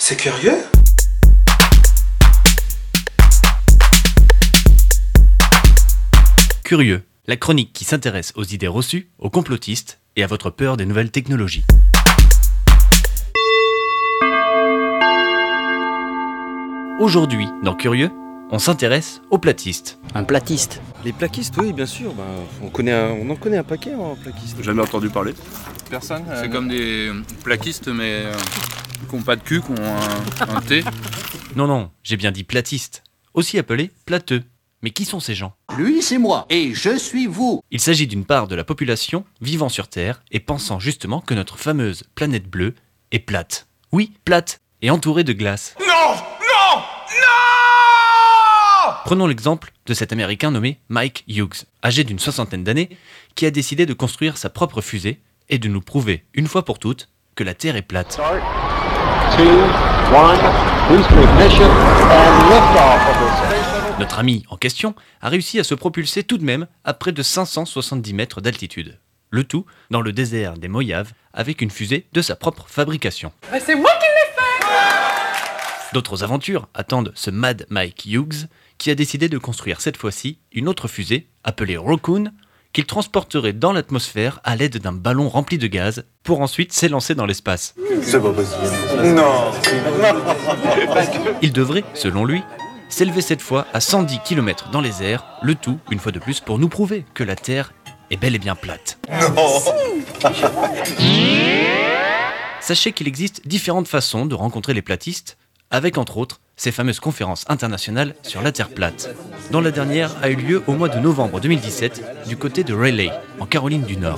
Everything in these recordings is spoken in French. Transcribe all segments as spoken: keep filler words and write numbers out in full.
C'est curieux. Curieux, la chronique qui s'intéresse aux idées reçues, aux complotistes et à votre peur des nouvelles technologies. Aujourd'hui, dans Curieux, on s'intéresse aux platistes. Un platiste. Les plaquistes, oui, bien sûr. Bah, on, connaît un, on en connaît un paquet en plaquistes. Jamais entendu parler. Personne. C'est euh, comme des plaquistes, mais euh, qui n'ont pas de cul, qui ont un, un T. Non, non, j'ai bien dit platistes, aussi appelés plateux. Mais qui sont ces gens ? Lui, c'est moi, et je suis vous. Il s'agit d'une part de la population vivant sur Terre et pensant justement que notre fameuse planète bleue est plate. Oui, plate, et entourée de glace. Non, non, non. Prenons l'exemple de cet Américain nommé Mike Hughes, âgé d'une soixantaine d'années, qui a décidé de construire sa propre fusée et de nous prouver, une fois pour toutes, que la Terre est plate. Notre ami en question a réussi à se propulser tout de même à près de cinq cent soixante-dix mètres d'altitude. Le tout dans le désert des Mojaves avec une fusée de sa propre fabrication. Bah c'est moi qui l'ai fait. D'autres aventures attendent ce Mad Mike Hughes qui a décidé de construire cette fois-ci une autre fusée appelée Raccoon qu'il transporterait dans l'atmosphère à l'aide d'un ballon rempli de gaz pour ensuite s'élancer dans l'espace. C'est pas possible. Non. Il devrait, selon lui, s'élever cette fois à cent dix kilomètres dans les airs, le tout, une fois de plus, pour nous prouver que la Terre est bel et bien plate. Non. Sachez qu'il existe différentes façons de rencontrer les platistes, avec entre autres ces fameuses conférences internationales sur la Terre plate, dont la dernière a eu lieu au mois de novembre deux mille dix-sept du côté de Raleigh, en Caroline du Nord.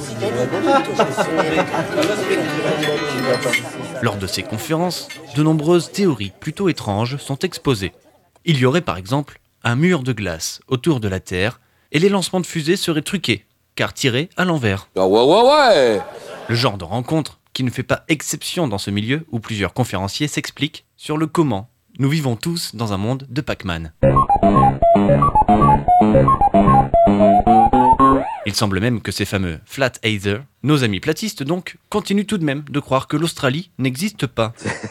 Lors de ces conférences, de nombreuses théories plutôt étranges sont exposées. Il y aurait par exemple un mur de glace autour de la Terre et les lancements de fusées seraient truqués, car tirés à l'envers. Ah ouais, ouais, ouais. Le genre de rencontre qui ne fait pas exception dans ce milieu où plusieurs conférenciers s'expliquent sur le comment nous vivons tous dans un monde de Pac-Man. Il semble même que ces fameux Flat Earthers, nos amis platistes donc, continuent tout de même de croire que l'Australie n'existe pas.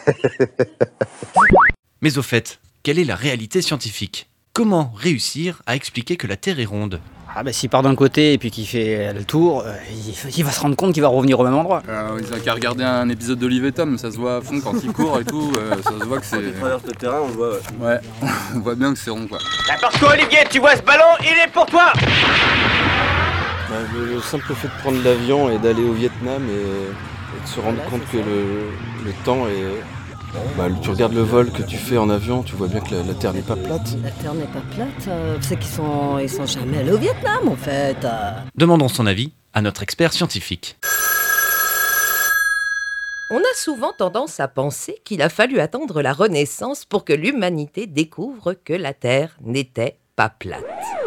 Mais au fait, quelle est la réalité scientifique ? Comment réussir à expliquer que la Terre est ronde ? Ah bah s'il part d'un côté et puis qu'il fait le tour, euh, il, il va se rendre compte qu'il va revenir au même endroit. Euh, ils ont qu'à regarder un épisode d'Olive et Tom, ça se voit à fond quand il court et tout, euh, ça se voit que c'est... Quand il traverse le terrain, on le voit. Ouais, ouais on voit bien que c'est rond quoi. N'importe quoi Olivier, tu vois ce ballon, il est pour toi. Bah, le, le simple fait de prendre l'avion et d'aller au Vietnam et, et de se rendre compte que le, le temps est... Bah, tu regardes le vol que tu fais en avion, tu vois bien que la, la Terre n'est pas plate. La Terre n'est pas plate, euh, c'est qu'ils sont, ils sont jamais allés au Vietnam en fait. Euh. Demandons son avis à notre expert scientifique. On a souvent tendance à penser qu'il a fallu attendre la Renaissance pour que l'humanité découvre que la Terre n'était pas plate.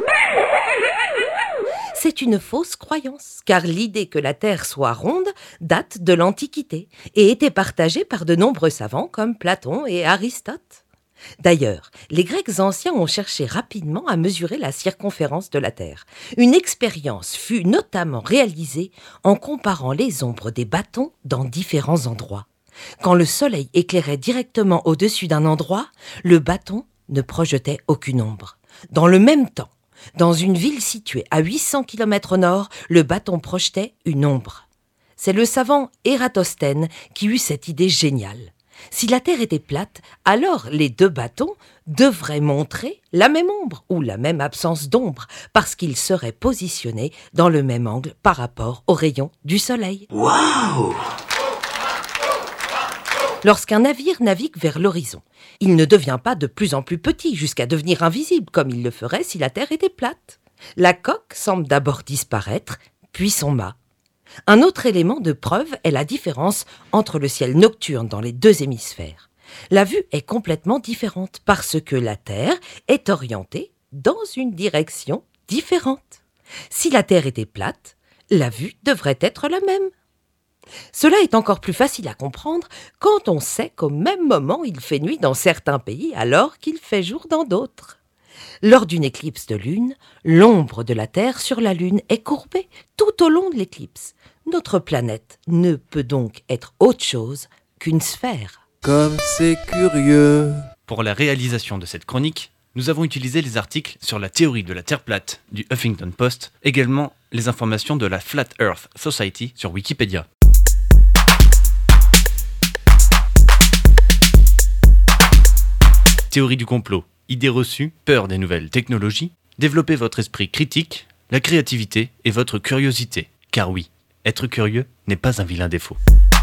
C'est une fausse croyance, car l'idée que la Terre soit ronde date de l'Antiquité et était partagée par de nombreux savants comme Platon et Aristote. D'ailleurs, les Grecs anciens ont cherché rapidement à mesurer la circonférence de la Terre. Une expérience fut notamment réalisée en comparant les ombres des bâtons dans différents endroits. Quand le soleil éclairait directement au-dessus d'un endroit, le bâton ne projetait aucune ombre. Dans le même temps, dans une ville située à huit cents kilomètres au nord, le bâton projetait une ombre. C'est le savant Ératosthène qui eut cette idée géniale. Si la Terre était plate, alors les deux bâtons devraient montrer la même ombre ou la même absence d'ombre, parce qu'ils seraient positionnés dans le même angle par rapport aux rayons du soleil. Waouh! Lorsqu'un navire navigue vers l'horizon, il ne devient pas de plus en plus petit jusqu'à devenir invisible comme il le ferait si la Terre était plate. La coque semble d'abord disparaître, puis son mât. Un autre élément de preuve est la différence entre le ciel nocturne dans les deux hémisphères. La vue est complètement différente parce que la Terre est orientée dans une direction différente. Si la Terre était plate, la vue devrait être la même. Cela est encore plus facile à comprendre quand on sait qu'au même moment il fait nuit dans certains pays alors qu'il fait jour dans d'autres. Lors d'une éclipse de lune, l'ombre de la Terre sur la lune est courbée tout au long de l'éclipse. Notre planète ne peut donc être autre chose qu'une sphère. Comme c'est curieux. Pour la réalisation de cette chronique, nous avons utilisé les articles sur la théorie de la Terre plate du Huffington Post, également les informations de la Flat Earth Society sur Wikipédia. Théorie du complot, idées reçues, peur des nouvelles technologies, développez votre esprit critique, la créativité et votre curiosité. Car oui, être curieux n'est pas un vilain défaut.